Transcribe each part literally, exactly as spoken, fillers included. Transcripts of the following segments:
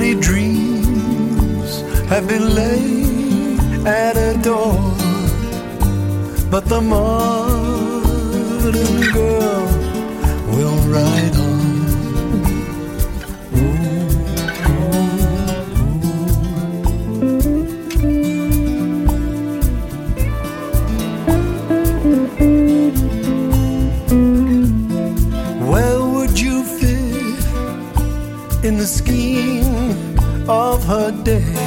many dreams have been laid at her door, but the modern girl will ride on. In the scheme of her day,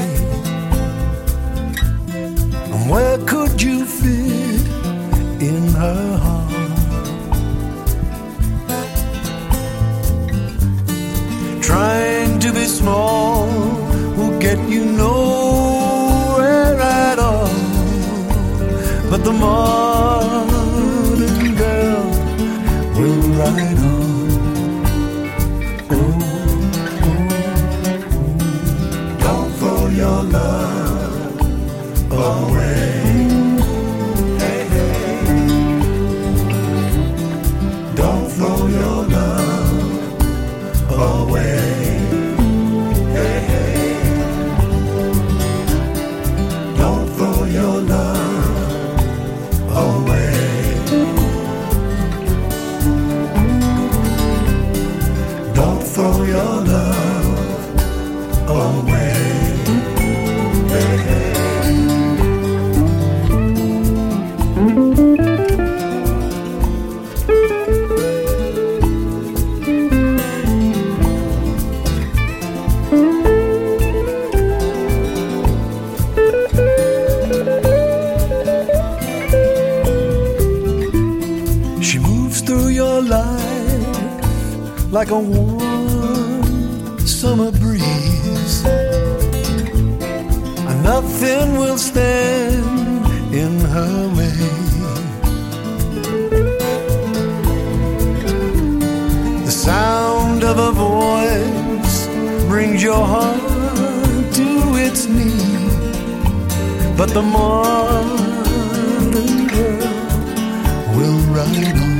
and where could you fit in her heart? Trying to be small will get you nowhere at all, but the modern girl will ride on. Your love away. Hey, hey. Don't throw your love away. Hey, hey. Don't throw your love away. Don't throw your love away. She moves through your life like a warm summer breeze. Nothing will stand in her way. The sound of a voice brings your heart to its knees, but the modern girl will ride on.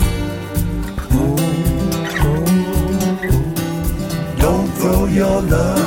Oh, oh, oh. Don't throw your love